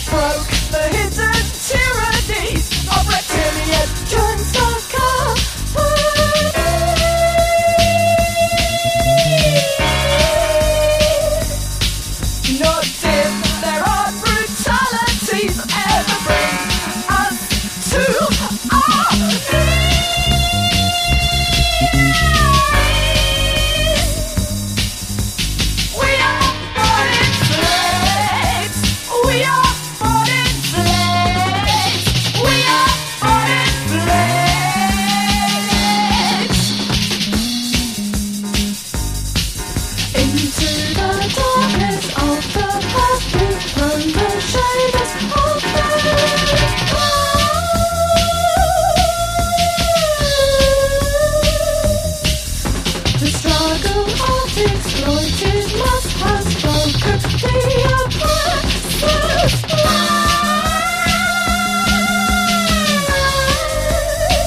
broke the hidden tyrannies of reptilian transarcade. Not if there are brutalities ever bring us to our knees. We are body slaves. We are body slaves. We are body slaves. Into the darkness of the past we've thrown the shades of the past. The struggle of exploited life.